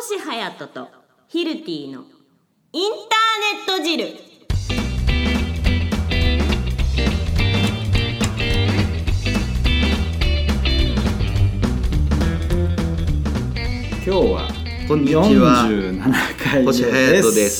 星隼人とヒルティのインターネット汁。 今日はこんにちは 47回目です。 星隼人です。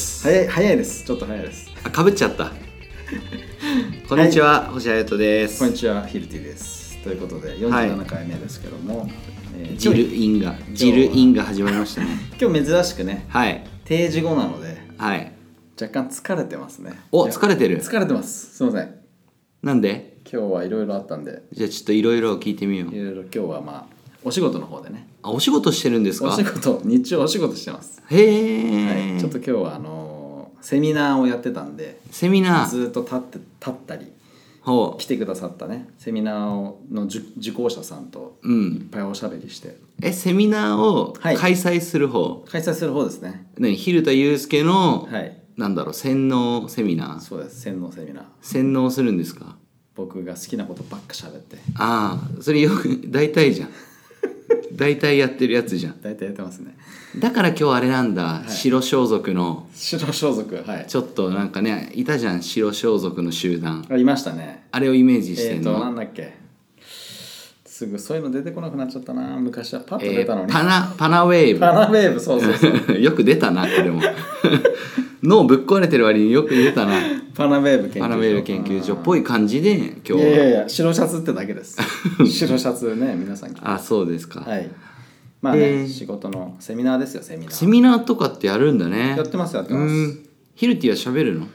早いです。ちょっと早いです。 かぶっちゃったこんにちは、星隼人です。 こんにちは、ヒルティです。ということで47回目ですけども、 ジルインが始まりましたね。 今日珍しくね、 はい、 定時後なので、 はい、 若干疲れてますね。 疲れてる。 疲れてます。すいません。 なんで？ 今日はいろいろあったんで。 じゃあちょっといろいろ聞いてみよう。 いろいろ今日はお仕事の方でね。 お仕事してるんですか？ 日中お仕事してます。 へえ、 はい、ちょっと今日はセミナーをやってたんで、 セミナーずっと立ったり来てくださったね、セミナーの受講者さんといっぱいおしゃべりして、 セミナーを開催する方、 開催する方ですね。 蛭田祐介の、 はい、 なんだろう、洗脳セミナー。 そうです、洗脳セミナー。 洗脳するんですか？ 僕が好きなことばっかしゃべって。 ああ、それよく大体じゃん大体やってるやつじゃん。 大体やってますね。 だから今日あれなんだ、はい、白装束の白装束、はい、 ちょっとなんかね、いたじゃん、白装束の集団。 ありましたね。 あれをイメージしてんの。 なんだっけ、すぐそういうの出てこなくなっちゃったな。昔はパッと出たのに、 パナウェーブ。 パナウェーブ、そうそうそうよく出たな、これも脳ぶっ壊れてる割によく出たな。 パナウェーブ研究所、 パナウェーブ研究所っぽい感じで今日は。 いや白シャツってだけです白シャツね、皆さん。 あ、そうですか。 はい。まあね、仕事のセミナーですよ。セミナーとかってやるんだね。 やってます。 ヒルティは喋るの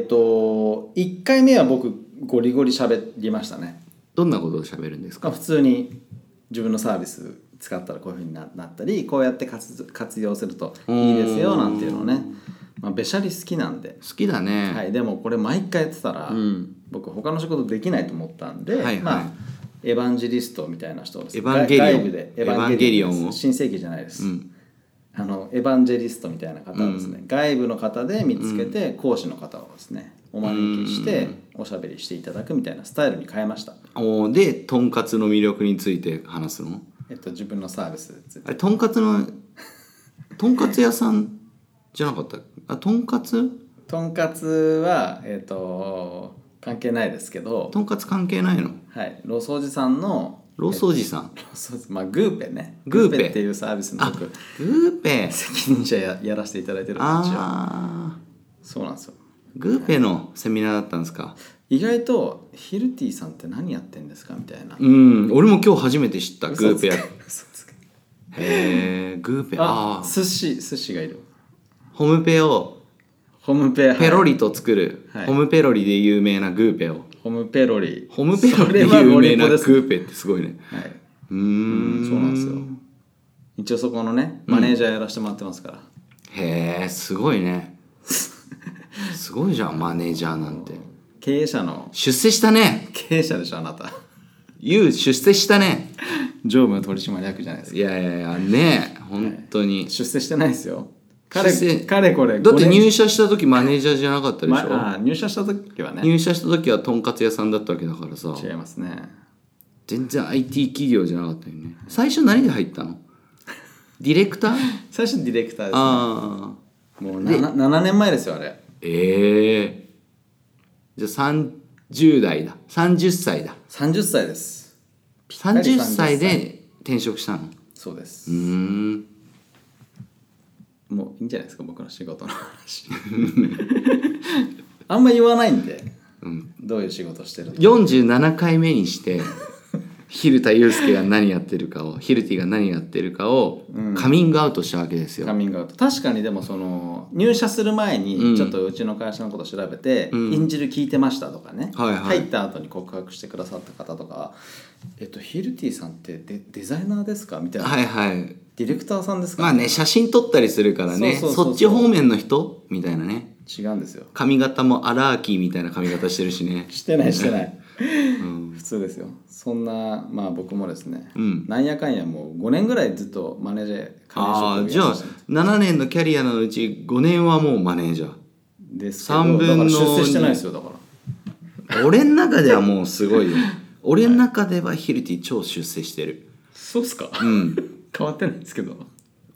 ？1回目は僕ゴリゴリ喋りましたね。 どんなことを喋るんですか？ 普通に自分のサービス使ったらこういう風になったり、こうやって活用するといいですよなんていうのをね、べしゃり好きなんで。 好きだね。 はい。でもこれ毎回やってたら、僕他の仕事できないと思ったんで、エヴァンジェリストみたいな人をですね、 エヴァンゲリオン、 外部でエヴァンゲリオンを、新世紀じゃないです、エヴァンジェリストみたいな方をですね、外部の方で見つけて、講師の方をですねお招きしておしゃべりしていただくみたいなスタイルに変えました。 で、とんかつの魅力について話すの？ 自分のサービス。 あれ、とんかつ屋さんじゃなかった？とんかつは関係ないですけど。 とんかつ関係ないの？はい。 ローソージさんのローソージさん、 グーペね。 グーペっていうサービスの僕、 グーペ責任者やらせていただいてるんですよ。そうなんですよ。 グーペのセミナーだったんですか？ 意外とヒルティさんって何やってんですかみたいな。 俺も今日初めて知った。グーペや。グーペ。 寿司がいる。 ホムペペロリと作る、ホムペロリで有名なグーペを。ホムペロリで有名なグーペってすごいね。 はい。そうなんですよ。一応そこのね、マネージャーやらせてもらってますから。 へえ、すごいね。すごいじゃん、マネージャーなんて。 経営者の。 出世したね。 経営者でしょ、あなた。 出世したね。 常務取締役じゃないですか。 いやね、本当に。 出世してないですよ。かれこれだって入社した時マネージャーじゃなかったでしょ？ 入社した時はね。 入社した時はとんかつ屋さんだったわけだからさ。 違いますね。 全然 IT 企業じゃなかったよね。最初何で入ったの？ディレクター？ 最初ディレクターですね。もう 7年前ですよ、あれ。 じゃあ30代だ。30歳だ。 30歳です。 30歳で転職したの？ そうです。もういいんじゃないですか、僕の仕事の話あんま言わないんで、どういう仕事してると。 47回目にして蛭田祐介が何やってるかを、ヒルティが何やってるかをカミングアウトしたわけですよ。 カミングアウト。確かに。でも入社する前にちょっとうちの会社のことを調べて、インジル聞いてましたとかね、入った後に告白してくださった方とか、ヒルティさんってデザイナーですかみたいな。ディレクターさんですか？ 写真撮ったりするからね。そっち方面の人みたいなね。 違うんですよ。 髪型もアラーキーみたいな髪型してるしね。 してない普通ですよ。そんな僕もですね、なんやかんやもう5年ぐらいずっとマネージャー。 じゃあ7年のキャリアのうち5年はもうマネージャーですけど、3分の出世してないですよ。だから俺の中ではもうすごいよ。俺の中ではヒルティ超出世してる。 そうっすか？変わってないんですけど。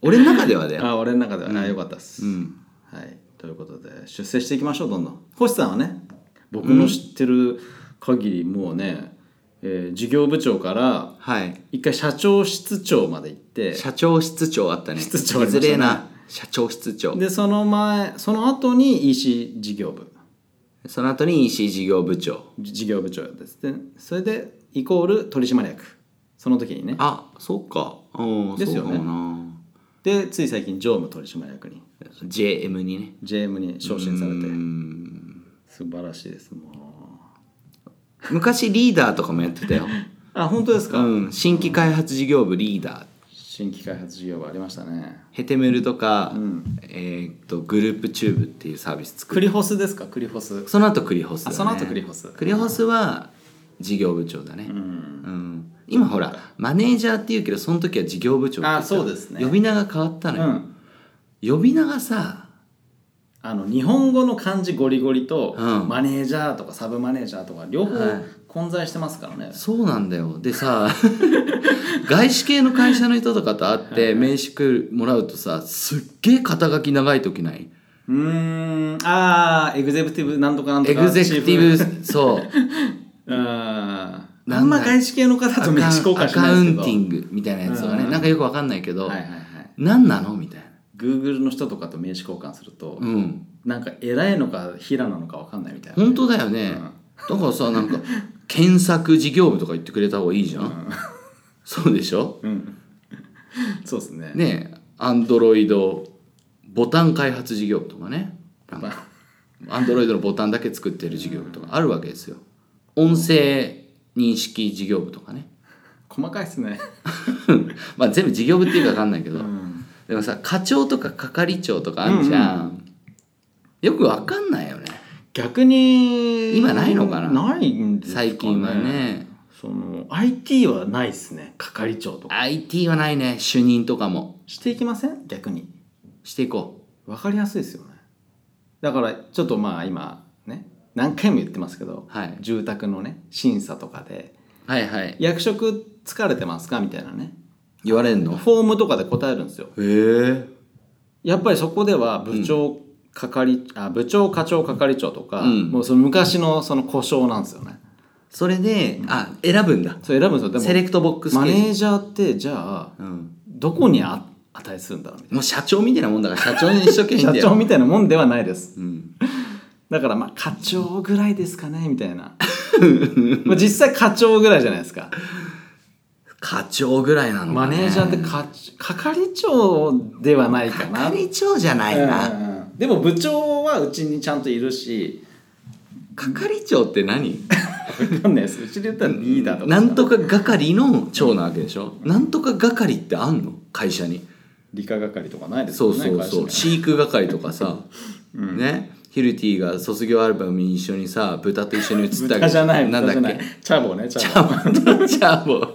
俺の中ではだよ。 あ、俺の中では、よかったっす、はい。ということで出世していきましょう。どんどん星さんはね、僕の知ってる限りもうね、事業部長から一回社長室長まで行って、 社長室長あったね。 室長ありましたね。 いずれな社長室長で、その後に EC 事業部、 その後に EC 事業部長です。でそれでイコール取締役、その時にね。 あ、そうか。 ですよね。 そうかな。 でつい最近常務取締役に JM にね JM に昇進されて、素晴らしいです。もう昔リーダーとかもやってたよ。 あ、本当ですか。 新規開発事業部リーダー、 新規開発事業部ありましたね。 ヘテムルとか、グループチューブっていうサービス作る。 クリホスですか。クリホス、 その後クリホスだね。 その後クリホスは事業部長だね。今ほらマネージャーっていうけど、その時は事業部長って言った。 そうですね。 呼び名が変わったのよ、呼び名がさ、 日本語の漢字ゴリゴリと、マネージャーとかサブマネージャーとか両方混在してますからね。 そうなんだよ。でさ外資系の会社の人とかと会って名刺もらうとさ、すっげえ肩書き長い時ない？ エグゼクティブなんとかなんとか、 エグゼクティブそうあんま外資系の方と名刺交換しないですけど、 アカウンティングみたいなやつとかね、なんかよくわかんないけど、何なのみたいな。 Google の人とかと名刺交換すると、なんか偉いのか平なのかわかんないみたいな、 本当だよね、だからさ、なんか検索事業部とか言ってくれた方がいいじゃん、そうでしょ、 そうですね。 ねえ、Android ボタン開発事業部とかね、Android のボタンだけ作ってる事業部とかあるわけですよ。音声認識事業部とかね、 細かいっすねまあ全部事業部っていうか分かんないけど、でもさ、課長とか係長とかあるじゃん、よく分かんないよね。 逆に今ないのかな。 ないんですかね、 最近はね。 IT はないっすね。係長とか IT はないね。主任とかもしていきません？逆にしていこう。分かりやすいですよね。だからちょっとまあ今ね、何回も言ってますけど、住宅のね審査とかで、役職疲れてますかみたいなね言われんの。 フォームとかで答えるんですよ。やっぱりそこでは部長、部長課長係長とか、もうその昔のその呼称なんですよね。 それで選ぶんだ。 そう、選ぶんですよ。でもセレクトボックスマネージャーってじゃあ、どこに値するんだろうみたいな。 もう社長みたいなもんだから、社長に一生懸命社長みたいなもんではないです、だからまあ課長ぐらいですかねみたいなまあ実際課長ぐらいじゃないですか。 課長ぐらいなのかね。 マネージャーって係長ではないかな。 係長じゃないな、 でも部長はうちにちゃんといるし。 係長って何？ 分かんないです。うちで言ったらリーダーとか。 なんとか係の長なわけでしょ。なんとか係ってあんの？会社に。 理科係とかないですよね。 そう飼育係とかさ、ね、ヒルティが卒業アルバムに一緒にさ、豚と一緒に写った豚じゃない、 なんだっけ、 チャボね、チャボ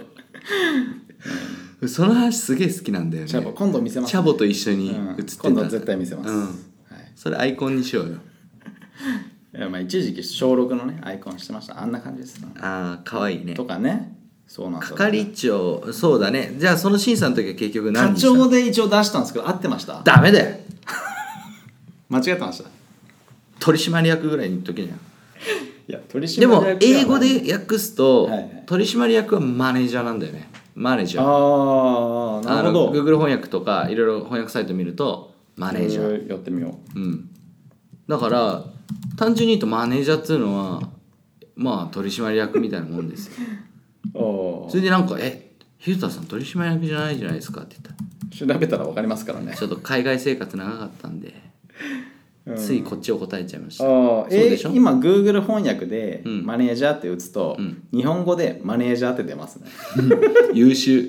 その話すげえ好きなんだよね。 チャボ今度見せます、 チャボと一緒に写ってた、 今度絶対見せます、 それアイコンにしようよ。 いや、まあ一時期小6のねアイコンしてました。あんな感じです、ね、 かわいいねとかね。そうなんですよ、 係長、そうだね。じゃあその審査の時は結局何課長で一応出したんですけど、合ってました？ ダメだよ間違ってました。 取締役ぐらいに言っとけじゃん。 いや、取締役でも英語で訳すと、取締役はマネージャーなんだよね。マネージャー。 なるほど。 Google 翻訳とかいろいろ翻訳サイト見るとマネージャー。 やってみよう。だから単純に言うとマネージャーっていうのはまあ取締役みたいなもんですよ。それでなんかヒルタさん取締役じゃないじゃないですかって言ったら調べたら分かりますからね。 ちょっと海外生活長かったんで、ついこっちを答えちゃいました。 今 Google 翻訳でマネージャーって打つと、日本語でマネージャーって出ますね優秀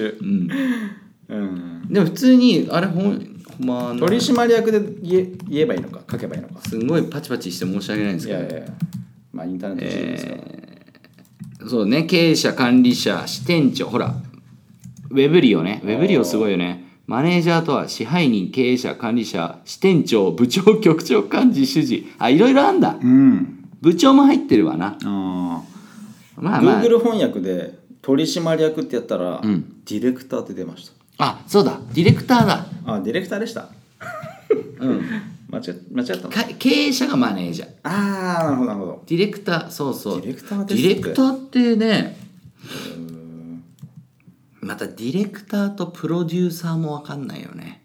でも普通にあれ取締役で言えばいいのか書けばいいのか。 すごいパチパチして申し訳ないんですけど、 まあインターネット時代ですから、 そうね、経営者、管理者、支店長、ほらウェブリオね、ウェブリオすごいよね。マネージャーとは支配人、経営者、管理者、支店長、部長、局長、幹事、主事、いろいろあんだ、部長も入ってるわな。 Google 翻訳で取締役ってやったら、ディレクターって出ました。 あ、そうだ、ディレクターだ。 あ、ディレクターでした。間違ったの。 経営者がマネージャー。 ああ、なるほどなるほど。 ディレクター、そうそう。 ディレクターディレクターってね、またディレクターとプロデューサーも分かんないよね。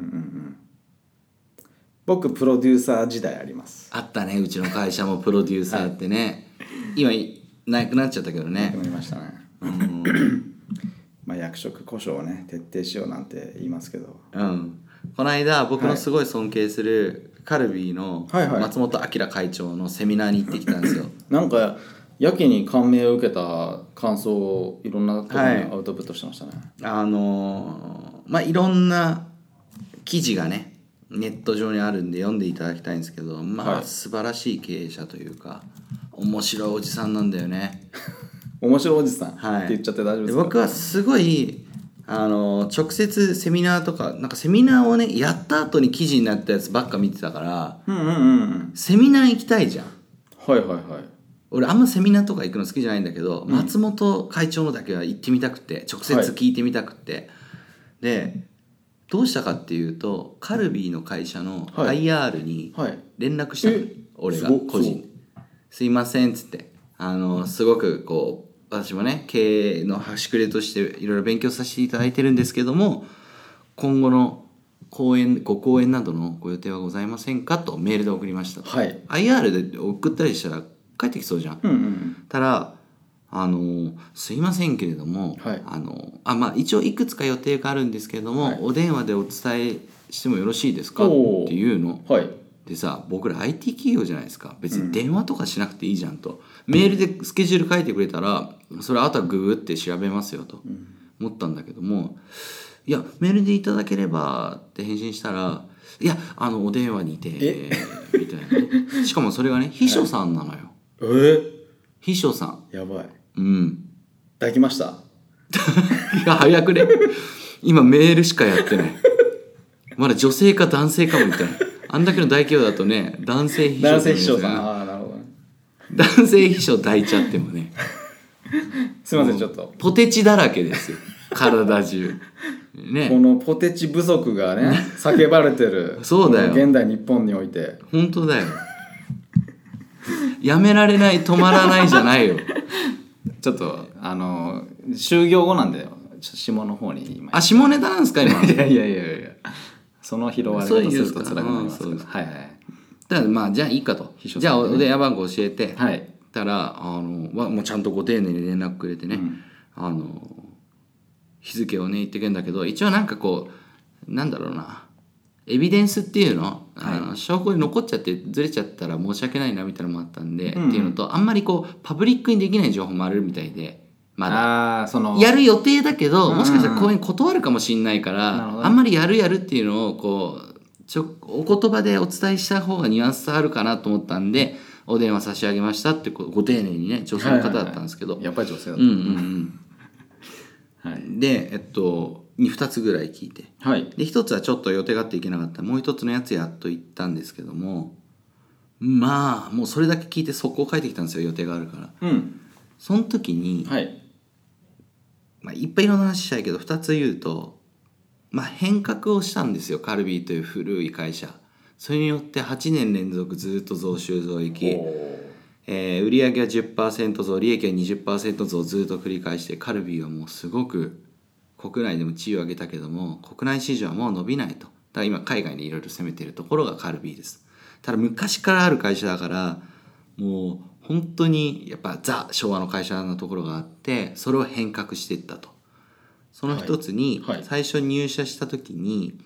僕プロデューサー時代あります。 あったね、うちの会社もプロデューサーってね、今なくなっちゃったけどね。 なくなりましたね。まあ役職故障をね徹底しようなんて言いますけど、 この間僕のすごい尊敬するカルビーの松本明会長のセミナーに行ってきたんですよ。 なんかやけに感銘を受けた感想をいろんなところにアウトプットしてましたね。 まあいろんな記事がねネット上にあるんで読んでいただきたいんですけど、まあ素晴らしい経営者というか面白いおじさんなんだよね。 面白いおじさんって言っちゃって大丈夫ですか？ 僕はすごい直接セミナーとかなんかセミナーをねやった後に記事になったやつばっか見てたから、セミナー行きたいじゃん。 はいはいはい。 俺あんまセミナーとか行くの好きじゃないんだけど、松本会長のだけは行ってみたくて直接聞いてみたくて、でどうしたかっていうとカルビーの会社の IR に連絡したの、俺が個人すいませんっつってすごくこう私もね経営の端くれとしていろいろ勉強させていただいてるんですけども、今後のご講演などのご予定はございませんかとメールで送りましたと、IR で送ったりしたら帰ってきそうじゃん。たらすいませんけれども、まあ一応いくつか予定があるんですけれども、お電話でお伝えしてもよろしいですかっていうの、でさ、僕ら IT 企業じゃないですか。別に電話とかしなくていいじゃんと、メールでスケジュール書いてくれたらそれあとはググって調べますよと思ったんだけども、いやメールでいただければって返信したら、いやお電話にてみたいなね。しかもそれがね秘書さんなのよ。秘書さんやばい。 抱きました。 いや早くね。今メールしかやってない。まだ女性か男性かもみたいな。あんだけの大企業だとね男性秘書さん。ああなるほど。 男性秘書抱いちゃってもね。 すいませんちょっと。 ポテチだらけですよ。体中。ね。 このポテチ不足がね叫ばれてる。 そうだよ。 現代日本において。 本当だよ。やめられない止まらないじゃないよ。 ちょっと就業後なんで下の方に今。 下ネタなんですか今。 いやその拾われ方すると辛くなりますけど。はいはい。 だからまあじゃあいいかと。じゃあお電話番号教えて。たらもうちゃんとご丁寧に連絡くれてね、日付をね言ってけんだけど、一応なんかこうなんだろうな、エビデンスっていうの、証拠に残っちゃってずれちゃったら申し訳ないなみたいなのもあったんで、っていうのと、あんまりこうパブリックにできない情報もあるみたいで、まだやる予定だけど、もしかしたら講演断るかもしんないから、あんまりやるっていうのをこうお言葉でお伝えした方がニュアンスあるかなと思ったんでお電話差し上げましたってご丁寧にね、女性の方だったんですけど、 やっぱり女性だったで2つぐらい聞いて、で1つはちょっと予定があっていけなかった、もう1つのやつやっと行ったんですけども、まあもうそれだけ聞いて速攻帰ってきたんですよ、予定があるから。その時に、いっぱいいろんな話したいけど2つ言うと、変革をしたんですよ、カルビーという古い会社。それによって8年連続ずっと増収増益、売上は 10% 増、利益は 20% 増ずっと繰り返して、カルビーはもうすごく国内でも地位を上げたけども国内市場はもう伸びないと。だから今海外でいろいろ攻めてるところがカルビーです。ただ昔からある会社だからもう本当にやっぱザ昭和の会社のところがあって、それを変革していったと。その一つに、最初入社した時に、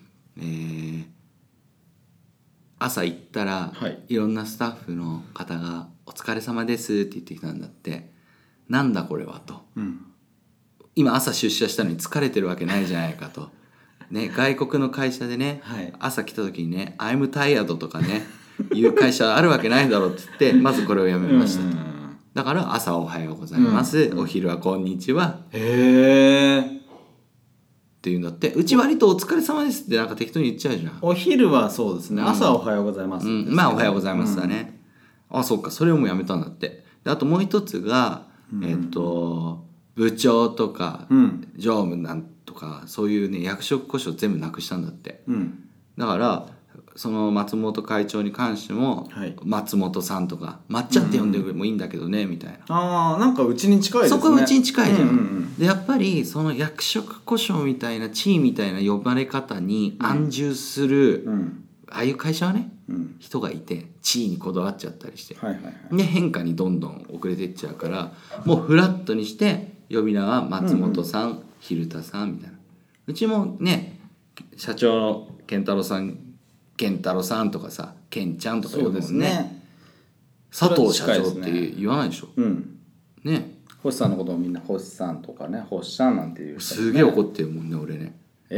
朝行ったら、いろんなスタッフの方が「お疲れ様です」って言ってきたんだって。なんだこれはと、今朝出社したのに疲れてるわけないじゃないかと、ね、外国の会社でね、朝来た時にね「I'm tired」とかねいう会社あるわけないだろうって言ってまずこれをやめましたと。だから朝おはようございます、お昼はこんにちはっていうんだって。うち割とお疲れ様ですってなんか適当に言っちゃうじゃん。 お昼はそうですね、朝はおはようございます、 まあおはようございますだね、そっか、それをもうやめたんだって。であともう一つが部長とか常務なんととかそういうね役職故障全部なくしたんだって、 うん、 だからその松本会長に関しても、 はい、 松本さんとか抹茶って呼んでもいいんだけどね、みたいな。 なんかうちに近いですね。 そこはうちに近いじゃん、 うんうんうん、 でやっぱりその役職故障みたいな地位みたいな呼ばれ方に安住する、ああいう会社はね、人がいて地位にこだわっちゃったりして、 はいはいはい、 で変化にどんどん遅れていっちゃうから、もうフラットにして呼び名は松本さん、蛭田さんみたいな。うちもね社長の健太郎さんとかさ、健ちゃんとか呼ぶもん ね。佐藤社長って言わないでしょ。ね。 星さんのこともみんな星さんとかね、星さんなんていう、 すげえ怒ってるもんね俺ね。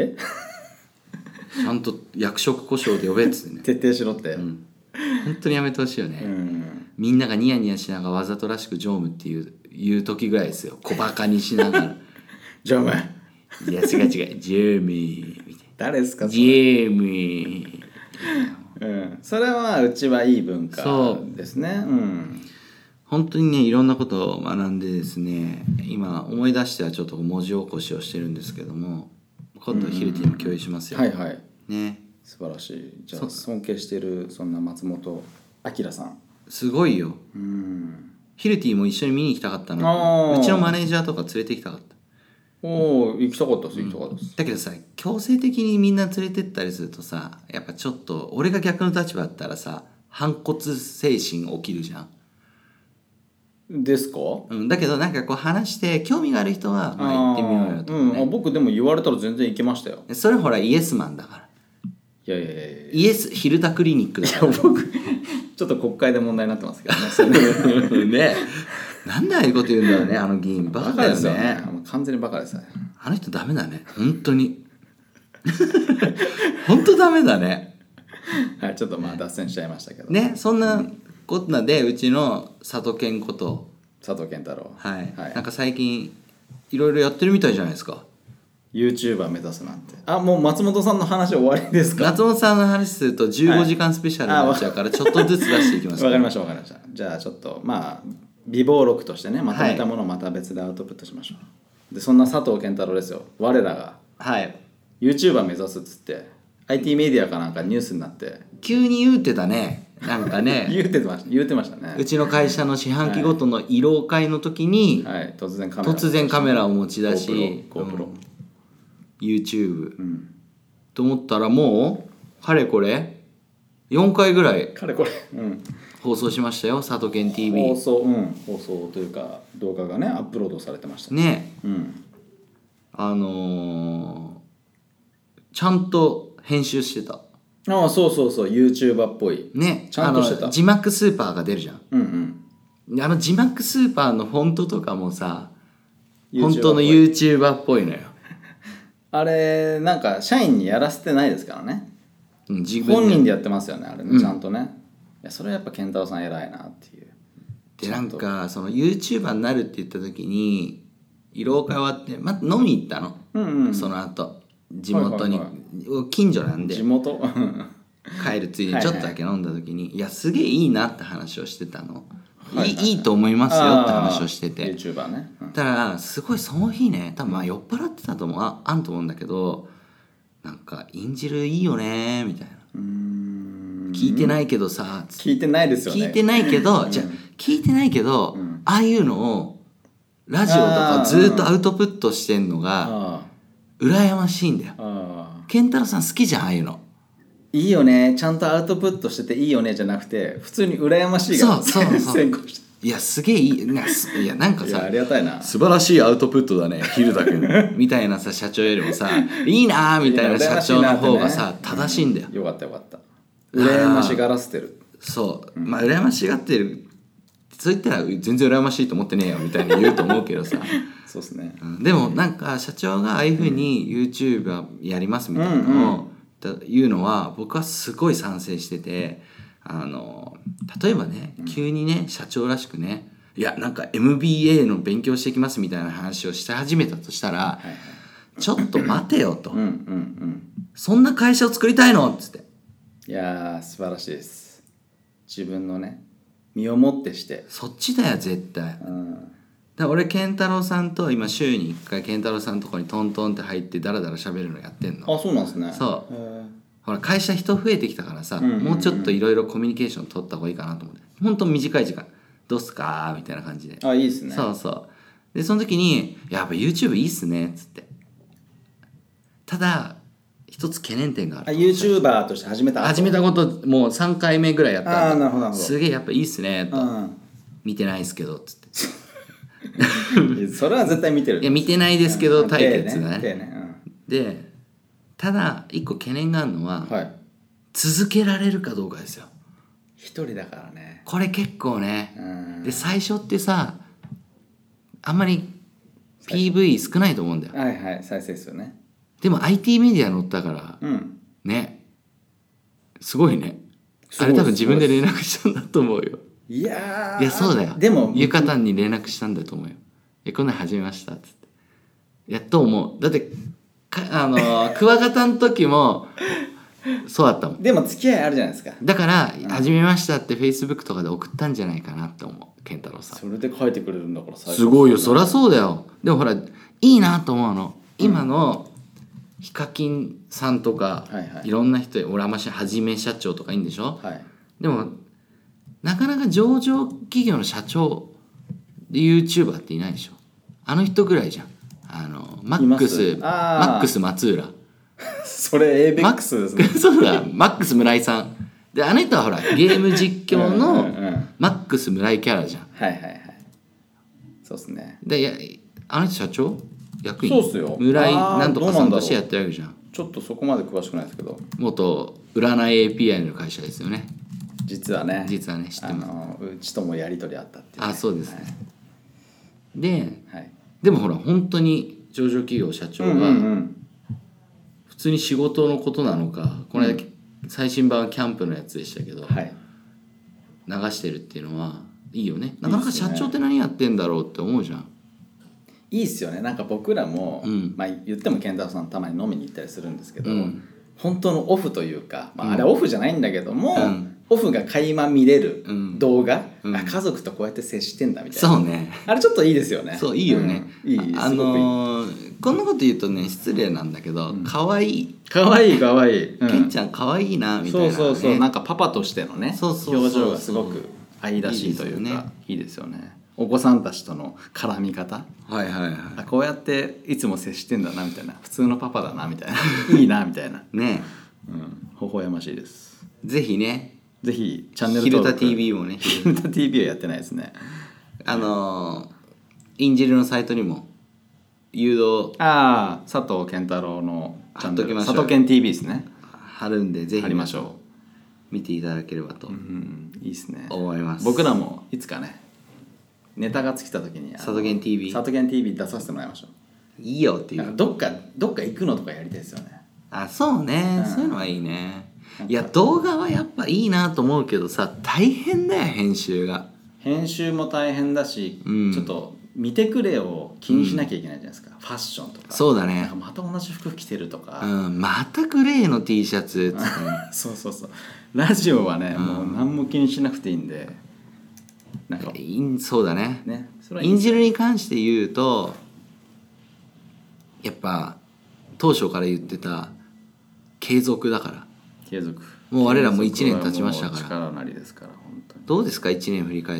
ちゃんと役職故障で呼べっつってね。 徹底しろって。 本当にやめてほしいよね。みんながニヤニヤしながらわざとらしく常務っていう時ぐらいですよ。小バカにしながら。 常務。 いや違う常務みたいな。 誰ですか？ 常務。 それはうちはいい文化ですね。 本当にねいろんなことを学んでですね、今思い出してはちょっと文字起こしをしてるんですけども、今度ヒルティにも共有しますよ。 はいはい。 ね。 素晴らしい。じゃあ尊敬しているそんな松本明さん。 すごいよ。ヒルティも一緒に見に行きたかったの。うちのマネージャーとか連れて行きたかった。 行きたかったです、行きたかったです。 だけどさ、強制的にみんな連れてったりするとさ、やっぱちょっと俺が逆の立場だったらさ、反骨精神起きるじゃん。 ですか？ だけどなんかこう話して興味がある人はまあ行ってみようよとかね。 僕でも言われたら全然行けましたよ。 それほらイエスマンだから。 いやイエス蛭田クリニックだから。 僕ちょっと国会で問題になってますけどね。 ね。なんでああいうこと言うんだろうね、あの議員。バカだよね。 完全にバカですね。 あの人ダメだね、本当に。本当ダメだね。 はい、ちょっとまあ脱線しちゃいましたけどね。そんなことなんで、うちの佐藤健こと佐藤健太郎、 はい、なんか最近いろいろやってるみたいじゃないですか。 YouTuber 目指すなんて。もう松本さんの話終わりですか？ 松本さんの話すると15時間スペシャルになっちゃうから、ちょっとずつ出していきます。 わかりましたわかりました。じゃあちょっとまあ備忘録としてね、まとめたものをまた別でアウトプットしましょう。でそんな佐藤健太郎ですよ。我らが YouTuber 目指すっつって IT メディアかなんかニュースになって急に言うてたね。なんかね言うてましたね。 うちの会社の四半期ごとの慰労会の時に、 突然カメラを持ち出し GoPro、 YouTube、と思ったらもうかれこれ4回ぐらい放送しましたよ、佐藤健 TV。 放送というか動画がねアップロードされてましたね。ちゃんと編集してた。 そう YouTuber っぽいね。 ちゃんとしてた。 字幕スーパーが出るじゃん。字幕スーパーのフォントとかもさ、本当の YouTuber っぽいのよ。 あれなんか社員にやらせてないですからね。本人でやってますよね、あれね、ちゃんとね。いやそれはやっぱ健太郎さん偉いなっていう。 でなんかその YouTuber になるって言った時に慰労会終わって、飲み行ったの、その後地元に、近所なんで地元帰るついでにちょっとだけ飲んだ時に、いやすげえいいなって話をしてたの。いいと思いますよって話をしてて、 YouTuber ね。 だからすごいその日ね、多分酔っ払ってたと思う、あんと思うんだけど、なんか演じるいいよねみたいな。聞いてないけどさ、 聞いてないですよね。 聞いてないけど、じゃあ聞いてないけど、ああいうのをラジオとかずっとアウトプットしてんのが羨ましいんだよ。健太郎さん好きじゃん、ああいうの。 いいよね、ちゃんとアウトプットしてていいよねじゃなくて、普通に羨ましいが先行して。 いやすげえいい、いやなんかさ、 ありがたいな、 素晴らしいアウトプットだね蛭田君みたいなさ社長よりもさ、いいなみたいな社長の方がさ正しいんだよ。 よかったよかった。羨ましがらせてる。 そう、羨ましがってる。そう言ったら全然羨ましいと思ってねえよみたいに言うと思うけどさそうですね。 でもなんか社長がああいう風に YouTube やりますみたいなのをいうのは僕はすごい賛成してて、例えばね、急にね社長らしくね、いやなんか MBA の勉強してきますみたいな話をし始めたとしたら、ちょっと待てよと、そんな会社を作りたいのっつって。 いや素晴らしいです。自分のね身をもってして、 そっちだよ絶対。 だから俺健太郎さんと今週に1回健太郎さんのとこにトントンって入ってダラダラ喋るのやってんの。 あ、そうなんですね。 そうほら会社人増えてきたからさ、もうちょっといろいろコミュニケーション取った方がいいかなと思って、ほんと短い時間どうすかみたいな感じで。 あ、いいっすね。 そうそうでその時にやっぱ YouTube いいっすねっつって。ただ一つ懸念点がある。 YouTuber として始めたこともう3回目ぐらいやったら、 なるほどすげえやっぱいいっすねと、見てないっすけどっつってそれは絶対見てる。 いや見てないですけど対決がね。 ねでただ一個懸念があるのは、 はい、 続けられるかどうかですよ。 一人だからね。 これ結構ね。で最初ってさあんまり PV 少ないと思うんだよ。 はいはい、再生数ね。 でも IT メディア載ったから、ねすごいね。あれ多分自分で連絡したんだと思うよ。 いやそうだよ。 でもゆかたんに連絡したんだと思うよ。こんなん始めましたっつって。やっと思う。だってクワガタの時もそうだったもん。 でも付き合いあるじゃないですか。 だから始めましたって Facebook とかで送ったんじゃないかなって思う。健太郎さんそれで書いてくれるんだからすごいよ。そりゃそうだよ。でもほらいいなと思うの。今のヒカキンさんとか、いろんな人俺はましはじめ社長とかいいんでしょ、でもなかなか上場企業の社長で YouTuber っていないでしょ。あの人ぐらいじゃん。マックス松浦それ ABEX ですね。 そうだマックス村井さんで、あの人はほらゲーム実況のマックス村井キャラじゃん。 そうっすね。 であの人社長役員そうっすよ。 村井なんとかさんとしてやってるわけじゃん。 ちょっとそこまで詳しくないですけど元占い API の会社ですよね。 実はね知ってます。 うちともやり取りあったっていう、ね、 そうですね、で、でもほら本当に上場企業社長が普通に仕事のことなのか、この間最新版はキャンプのやつでしたけど、流してるっていうのはいいよね。なかなか社長って何やってんだろうって思うじゃん。 いいっすよね。なんか僕らも、言っても健太郎さんたまに飲みに行ったりするんですけど、本当のオフというか、あれオフじゃないんだけども、オフが垣間見れる動画、家族とこうやって接してんだみたいな。 そうね。 あれちょっといいですよね。 そういいよね。 いい。こんなこと言うとね失礼なんだけど、可愛い。 可愛い可愛い。 ケンちゃん可愛いなみたいな。 そうなんかパパとしてのね表情がすごく愛らしいというかいいですよね。お子さんたちとの絡み方、こうやっていつも接してんだなみたいな、普通のパパだなみたいな、いいなみたいなね、 微笑ましいです。 ぜひね、 ぜひチャンネル登録。 ひるた TV もね、 ひるた TV はやってないですね。 インジルのサイトにも誘導佐藤健太郎のチャンネル、佐藤健 TV ですね、 貼るんでぜひ貼りましょう。見ていただければと、 いいですね、 思います。 僕らもいつかねネタが尽きた時に佐藤健 TV 出させてもらいましょう。 いいよっていう。 どっか行くのとかやりたいですよね。 そうね、そういうのはいいね。いや動画はやっぱいいなと思うけどさ、大変だよ編集が。 編集も大変だし、ちょっと見てくれを気にしなきゃいけないじゃないですか、ファッションとか。 そうだね。 なんかまた同じ服着てるとか、 またグレーの T シャツつってそうラジオはね、もう何も気にしなくていいんで、なんかそうだね。インジルに関して言うとやっぱ当初から言ってた継続だから。 継続。 もう我らも1年経ちましたから。 力なりですから本当に。 どうですか1年振り返って。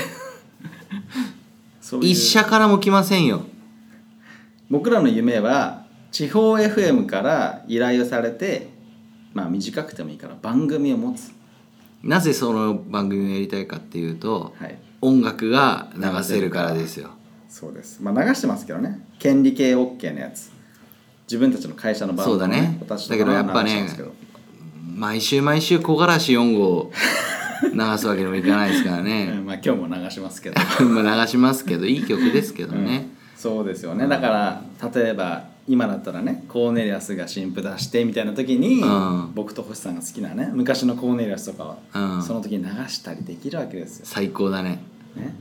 一社からも来ませんよ。 僕らの夢は地方 FM から依頼をされて、短くてもいいから番組を持つ。 なぜその番組をやりたいかっていうと、音楽が流せるからですよ。 そうです。流してますけどね、権利系 OK のやつ、自分たちの会社の番組、 そうだね。だけどやっぱね、毎週木枯らし4号流すわけにもいかないですからね。 今日も流しますけど流しますけどいい曲ですけどね、 そうですよね。だから例えば今だったらね、コーネリアスが新譜出してみたいな時に、僕と星さんが好きなね昔のコーネリアスとかは、その時に流したりできるわけですよ。 最高だね。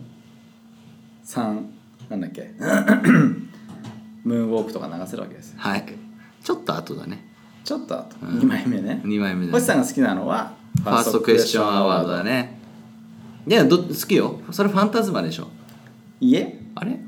なんだっけムーンウォークとか流せるわけですよ。 ちょっと後だね。 ちょっと後、2枚目ね。 2枚目だね。 星さんが好きなのはファーストクエスチョンアワードだね。いや好きよ。それファンタズマでしょ。 いえあれ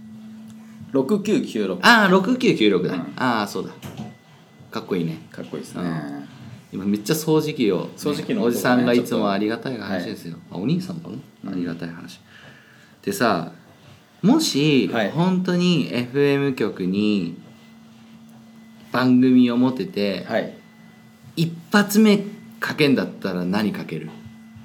6996。 ああ6996だ、ああそうだかっこいいね。 かっこいいですね。 今めっちゃ掃除機を、 掃除機のおじさんがいつもありがたい話ですよ、お兄さんかな、ありがたい話でさ、もし、本当に FM 局に番組を持てて、一発目かけんだったら何かける？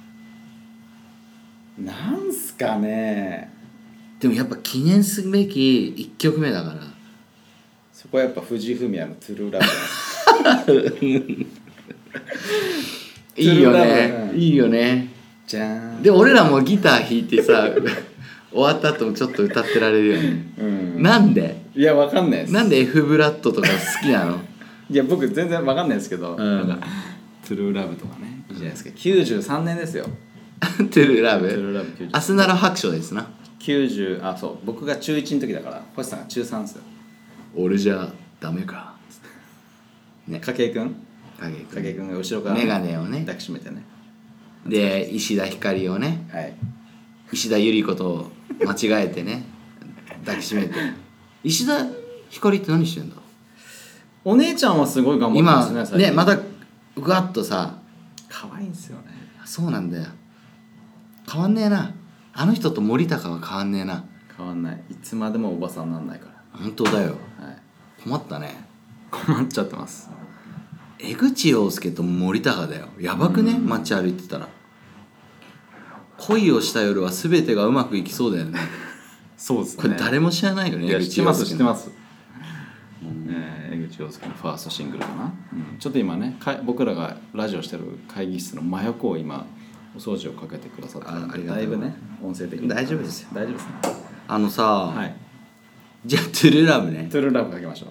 なんすかね。 でもやっぱ記念すべき1曲目だから、 そこはやっぱ藤井フミヤのトゥルーラブいいよね、いいよね。 じゃーん。 で俺らもギター弾いてさ終わった後もちょっと歌ってられるよね、なんで？ いやわかんないです。 なんで F ブラッドとか好きなの？ いや僕全然わかんないですけど、なんかトゥルーラブとかねいいじゃないですか。93年ですよトゥルーラブ。 トゥルーラブ93。 アスナラ白書ですな。 90、あ、そう、僕が中1の時だから星さんが中3ですよ。 俺じゃダメかね。 筧くん筧が後ろからメガネをね抱きしめてね。 で石田ひかりをね、石田ゆり子と間違えてね抱きしめて。石田ひかりって何してんだ？ お姉ちゃんはすごい頑張ってますね。 今ねまたぐわっとさ、 可愛いんですよね。 そうなんだよ。変わんねえな、あの人と森高は変わんねえな。 変わんない。いつまでもおばさんになんないから。 本当だよ、困ったね。 困っちゃってます。 江口洋介と森高だよ。やばくね、街歩いてたら。恋をした夜は全てがうまくいきそうだよね。 そうですね。 これ誰も知らないよね。 いや知ってます知ってます。江口洋介のファーストシングルかな、ちょっと今ね僕らがラジオしてる会議室の真横を今お掃除をかけてくださってるんで、だいぶね音声的に大丈夫ですよ。 大丈夫ですね。 あのさ、じゃあトゥルーラブね。 トゥルーラブかけましょ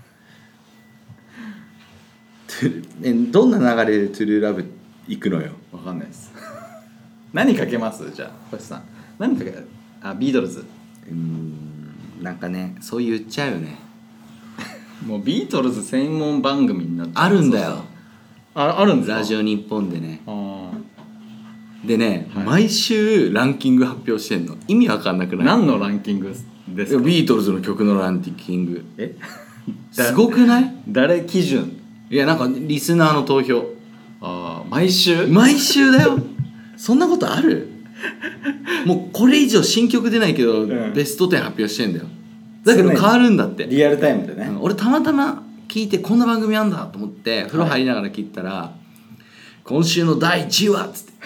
う。どんな流れでトゥルーラブ行くのよ。 わかんないです何かけます？じゃあ星さん何かける？あ、ビートルズ。 なんかねそう言っちゃうよね。 もうビートルズ専門番組になってあるんだよ。 あるんですか？ ラジオ日本でね。 あでね、毎週ランキング発表してんの。意味わかんなくない？ 何のランキングですか？ ビートルズの曲のランキング。すごくない？ 誰基準？ いやなんかリスナーの投票。 毎週だよそんなことある？もうこれ以上新曲出ないけど、ベスト10発表してんだよ。だけど変わるんだって、 リアルタイムでね。 俺たまたま聞いてこんな番組あんだと思って風呂入りながら聞いたら、今週の第1位はっつって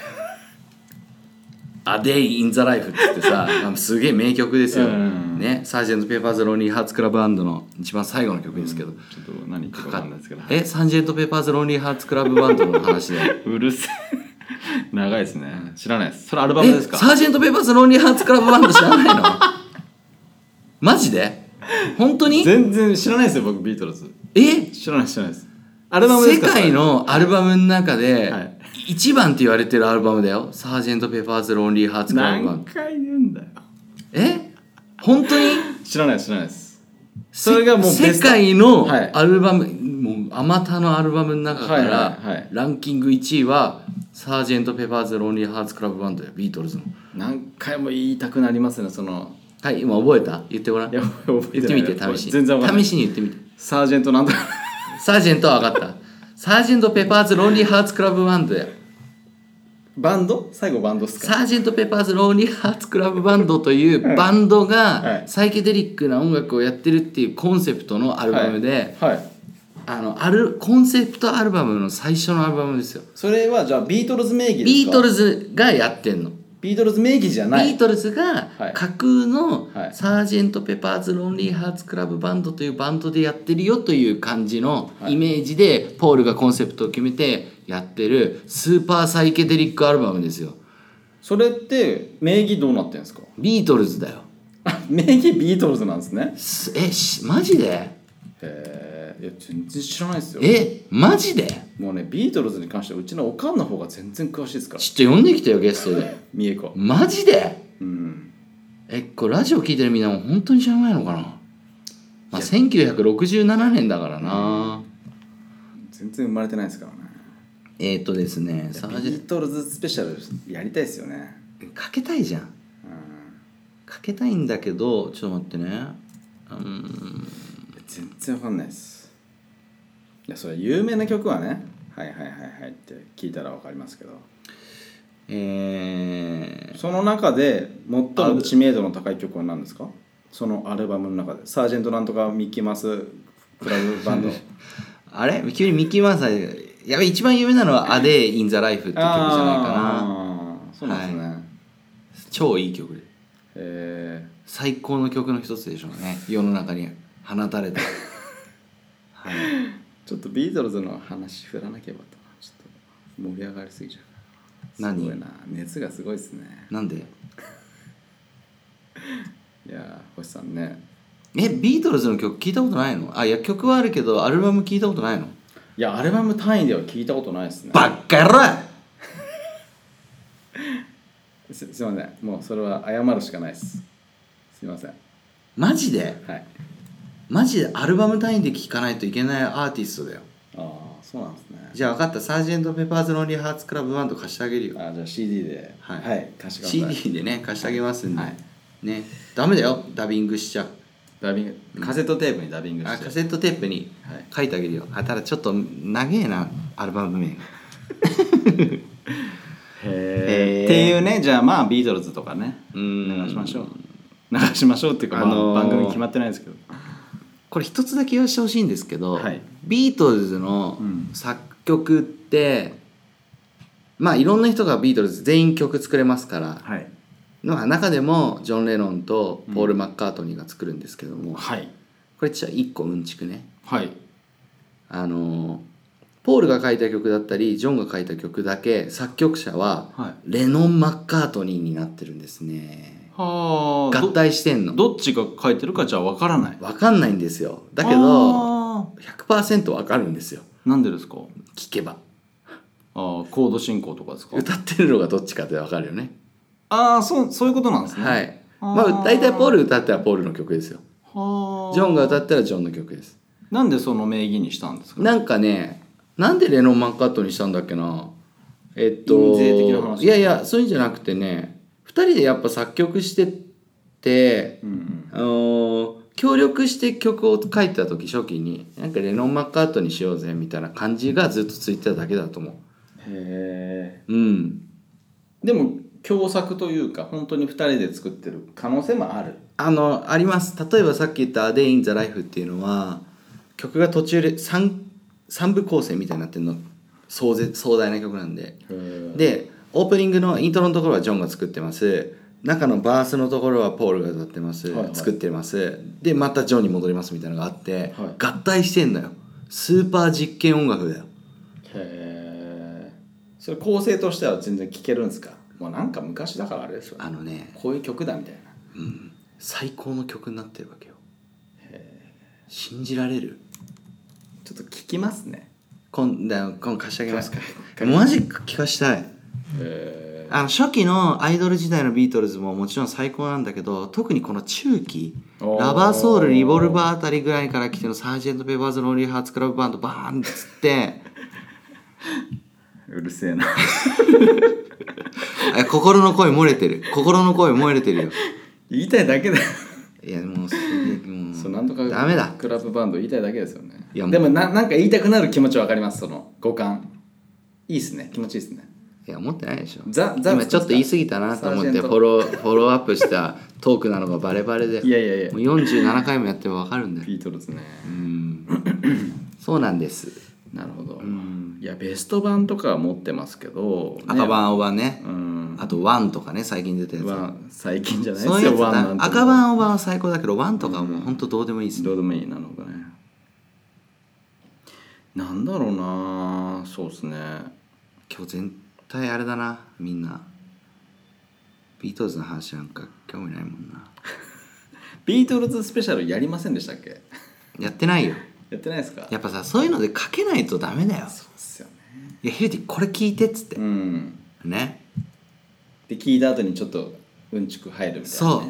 A Day in the Life っつってさすげえ名曲ですよ、ね、サージェント・ペーパーズ・ロンリー・ハーツ・クラブ・バンドの一番最後の曲ですけど、 ちょっと何言ってるか分かんないですけど、 サージェント・ペーパーズ・ロンリー・ハーツ・クラブ・バンドの話でうるせえ長いですね。知らないです。それアルバムですか？ サージェント・ペーパーズ・ロンリー・ハーツ・クラブ・バンド知らないの？マジで？本当に？ 全然知らないですよ僕ビートルズ。知らないです。アルバムですか？ 世界のアルバムの中で一番って言われてるアルバムだよ。サージェント・ペーパーズ・ロンリー・ハーツ・クラブ・バンド。 何回言うんだよ。 本当に？ 知らないです。それがもう世界のアルバム、もうあまたのアルバムの中からランキング1位はサージェント・ペーパーズ・ロンリー・ハーツ・クラブ・バンドやビートルズの。 何回も言いたくなりますねその。 はい、今覚えた？言ってごらん。言ってみて、試しに。 全然わかんない。 試しに言ってみて。 サージェントなんだサージェントは分かった。サージェント・ペーパーズ・ロンリー・ハーツ・クラブ・バンドや。 バンド？最後バンドっすか？ サージェント・ペーパーズ・ロンリー・ハーツ・クラブ・バンドというバンドがサイケデリックな音楽をやってるっていうコンセプトのアルバムで、コンセプトアルバムの最初のアルバムですよ。 それはじゃあビートルズ名義ですか？ ビートルズがやってんの。 ビートルズ名義じゃない。 ビートルズが架空のサージェント・ペパーズ・ロンリー・ハーツ・クラブ・バンドというバンドでやってるよという感じのイメージでポールがコンセプトを決めてやってるスーパーサイケデリックアルバムですよ。 それって名義どうなってんですか？ ビートルズだよ。 名義ビートルズなんですね。 マジで？ いや全然知らないですよ。 マジで？ もうねビートルズに関してはうちのおかんの方が全然詳しいですから。 ちょっと呼んできてよゲストで。 みえこ。 マジで？これラジオ聞いてるみんなも本当に知らないのかな。まあ1967年だからな。 全然生まれてないですからね。 ですね、 ビートルズスペシャルやりたいですよね。 かけたいじゃん。 かけたいんだけど、ちょっと待ってね。 全然わかんないです。いやそれ有名な曲はね、はいはいはいはいって聞いたらわかりますけど、その中で最も知名度の高い曲は何ですか？そのアルバムの中で。サージェントなんとかミッキーマウスクラブバンドあれ急にミッキーマウスやべ、一番有名なのは「A Day in the Life」って曲じゃないかな。 そうなんですね、はい、 超いい曲で、最高の曲の一つでしょうね、世の中に放たれたはい、 ちょっとビートルズの話振らなければと。ちょっと盛り上がりすぎちゃう。すごいな、熱がすごいですね。 なんでいや星さんね、 ビートルズの曲聞いたことないの？いや曲はあるけどアルバム聞いたことないの？ いやアルバム単位では聞いたことないですね。 バッカ野郎すいません、もうそれは謝るしかないです。すいません。 マジで？ はい。 マジでアルバム単位で聴かないといけないアーティストだよ。 ああ、そうなんですね。 じゃあ分かった、サージェント・ペパーズ・ロンリー・ハーツ・クラブバンド貸してあげるよ。 じゃあ CD で、 はい、 はい、貸してください。 CD でね貸してあげますんで、 はい、 ね、ダメだよダビングしちゃう。 ダビング、カセットテープにダビングして、 カセットテープに書いてあげるよ。ただちょっと長えなアルバム名がっていうね。じゃあまあビートルズとかね流しましょう。流しましょうっていうか、番組決まってないですけど、 これ一つだけ言わせてほしいんですけど、 はい、 ビートルズの作曲って、まあいろんな人がビートルズ全員曲作れますから、 はい、 中でもジョン・レノンとポール・マッカートニーが作るんですけども、 はい、 これじゃあ1個うんちくね。 はい、 ポールが書いた曲だったりジョンが書いた曲だけ作曲者はレノン・マッカートニーになってるんですね。合体してんの。 どっちが書いてるかじゃあ分からない。 分かんないんですよ。だけど 100% 分かるんですよ。なんでですか？聞けば。 コード進行とかですか？ 歌ってるのがどっちかって分かるよね。 そういうことなんですね。 はい。まあ大体ポール歌ったらポールの曲ですよ。ジョンが歌ったらジョンの曲です。 なんでその名義にしたんですか？ なんかね、なんでレノン・マッカートにしたんだっけな。 印税的な話。 いやそういうんじゃなくてね、2人でやっぱ作曲してて、協力して曲を書いてた時初期になんかレノン・マッカートにしようぜみたいな感じがずっとついてただけだと思う。 へえ。でも共作というか本当に2人で作ってる可能性もある。 あります。例えばさっき言った「A Day in the Life」っていうのは曲が途中で3部構成みたいになってるの。壮大な曲なんで。でオープニングのイントロのところはジョンが作ってます。中のバースのところはポールが歌ってます、はいはい、作ってます。でまたジョンに戻りますみたいなのがあって、はい、合体してんのよ。スーパー実験音楽だよ。 へえ。それ構成としては全然聴けるんですか？もうなんか昔だからあれですよね。こういう曲だみたいな、 最高の曲になってるわけよ。信じられる？ ちょっと聞きますね。 今度貸してあげますか。マジ聞かしたい。初期のアイドル時代のビートルズももちろん最高なんだけど、特にこの中期ラバーソウルリボルバーあたりぐらいから来てのサージェント・ペパーズ・ロンリー・ハーツ・クラブバンドバーンっつってうるせえな心の声漏れてる。心の声漏れてるよ。 言いたいだけだよ。 いやもうそうなんとかダメだ。 クラブバンド言いたいだけですよね。いやでもなんか言いたくなる気持ちは分かります。その五感いいっすね。気持ちいいっすね。 いや思ってないでしょ。 今ちょっと言い過ぎたなと思ってフォローアップしたトークなのがバレバレで。 いやもう47回もやっても分かるんだよ。 ビートルズね。 そうなんです。 なるほど。いやベスト版とかは持ってますけど、ね、 赤版青版ね。あとワンとかね、最近出たやつ。 最近じゃないですよ。ワンなんて赤版青版は最高だけどワンとかはもう本当どうでもいいですね。 どうでもいい。なるほどね。なんだろうな。そうですね。 今日全体あれだな。みんなビートルズの話なんか興味ないもんな。 ビートルズスペシャルやりませんでしたっけ？ やってないよ。 やってないですか？ やっぱさ、そういうので書けないとダメだよ。 そうっすよね。 いやヒルティこれ聞いてっつって、ね。 で聞いた後にちょっとうんちく入るみたいな、ね。 そう。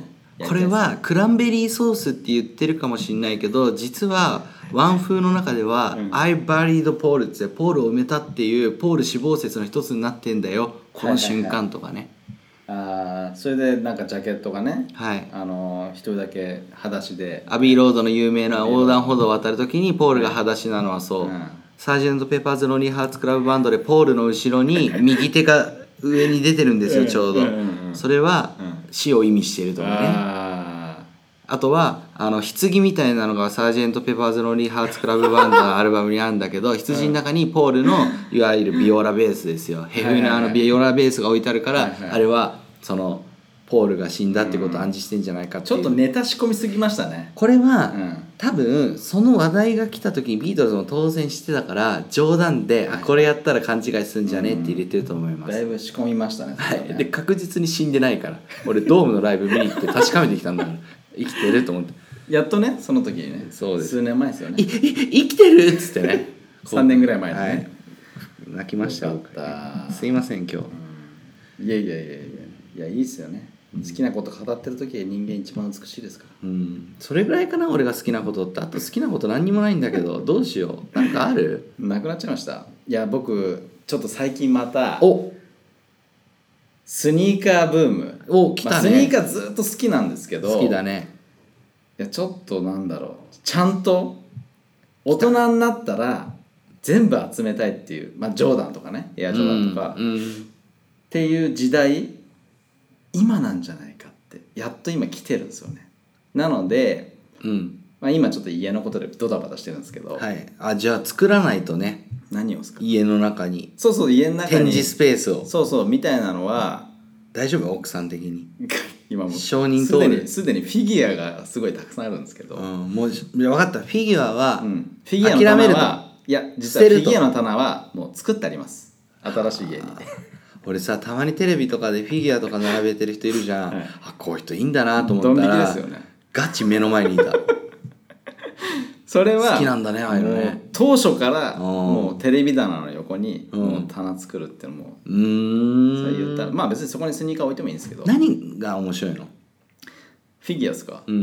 これはクランベリーソースって言ってるかもしれないけど、実はワン風の中では、I buried Paul ってポールを埋めたっていうポール死亡説の一つになってんだよ。この瞬間とかね。 それでなんかジャケットがね、 はい、 一人だけ裸足でアビーロードの有名な横断歩道を渡るときにポールが裸足なのはそう、サージェント・ペッパーズ・ロニー・ハーツ・クラブバンドでポールの後ろに右手が上に出てるんですよちょうど、それは死を意味しているとかね。あとは棺みたいなのがサージェント・ペッパーズ・ロニー・ハーツ・クラブバンドのアルバムにあるんだけど、羊の中にポールのいわゆるビオラベースですよ、ヘフィなビオラベースが置いてあるから、あれはそのポールが死んだってことを暗示してんじゃないかっていう、 ちょっとネタ仕込みすぎましたね。 これは、多分その話題が来た時にビートルズも当然してたから冗談で、これやったら勘違いするんじゃねって入れてると思います。 だいぶ仕込みましたね。 はい、で確実に死んでないから俺ドームのライブ見に行って確かめてきたんだから生きてると思ってやっとね、その時にね、 そうです、 数年前ですよね、 生きてるっつってね 3年ぐらい前にね、 はい、泣きましたよ。すいません今日。 いやいいっすよね。好きなこと語ってる時は人間一番美しいですから。 それぐらいかな俺が好きなことって。あと好きなこと何にもないんだけどどうしよう。なんかある？ なくなっちゃいました。いや僕ちょっと最近またスニーカーブーム来たね、 スニーカーずっと好きなんですけど、 好きだね。 いやちょっとなんだろう、ちゃんと大人になったら全部集めたいっていう、ジョーダンとかね、エアジョーダンとか、っていう時代今なんじゃないかってやっと今来てるんですよね。なので、今ちょっと家のことでドタバタしてるんですけど、 はい、じゃあ作らないとね。 何をですか？ 家の中に。 そう家の中に展示スペースを。 そうみたいなのは大丈夫？奥さん的に今もう承認通りすでにフィギュアがすごいたくさんあるんですけど、 もう分かった。フィギュアは、 フィギュアの棚はいや実はフィギュアの棚はもう作ってあります、新しい家に。 俺さたまにテレビとかでフィギュアとか並べてる人いるじゃん、こういう人いいんだなと思ったら、 ドン引きですよね。 ガチ目の前にいた。 それは好きなんだね、ああいうのね。 当初からもうテレビ棚の横にもう棚作るっていうのも、それ言ったら別にそこにスニーカー置いてもいいんですけど。 何が面白いの？ フィギュアですか？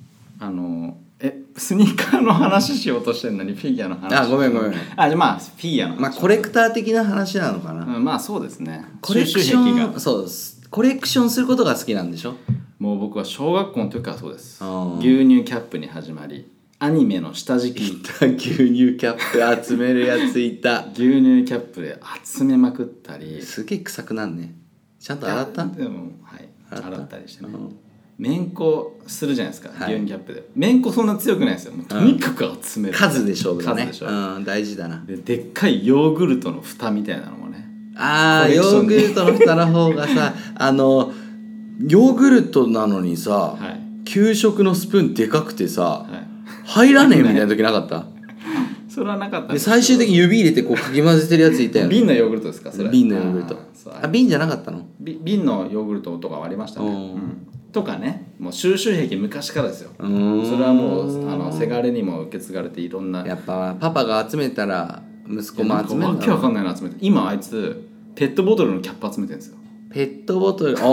スニーカーの話しようとしてるのにフィギュアの話。 ごめん。 じゃあフィギュアの話。 コレクター的な話なのかな。 そうですね。 コレクション、そうです。コレクションすることが好きなんでしょ？ もう僕は小学校の時からそうです。牛乳キャップに始まり、アニメの下敷き。 牛乳キャップ集めるやついた。 牛乳キャップで集めまくったり。 すげえ臭くなんね。ちゃんと洗った？ でも洗ったりしてね。めんこするじゃないですか、牛乳キャップで。めんこそんな強くないですよ。もうとにかく集める、 数で勝負だね。 数でしょ、 大事だな。 でっかいヨーグルトの蓋みたいなのもね。 ヨーグルトの蓋の方がさヨーグルトなのにさ、給食のスプーンでかくてさ、入らねえみたいな時なかった？ それはなかった。 で最終的に指入れてこうかき混ぜてるやついたよね。 瓶のヨーグルトですか？それ瓶のヨーグルト。瓶じゃなかったの？ 瓶のヨーグルトとかはありましたね。とかね、もう収集癖昔からですよ。それはもうせがれにも受け継がれて、いろんな。 やっぱパパが集めたら息子も集めるんだろう。 わけわかんないの集めて、今あいつペットボトルのキャップ集めてるんですよ。 ペットボトル、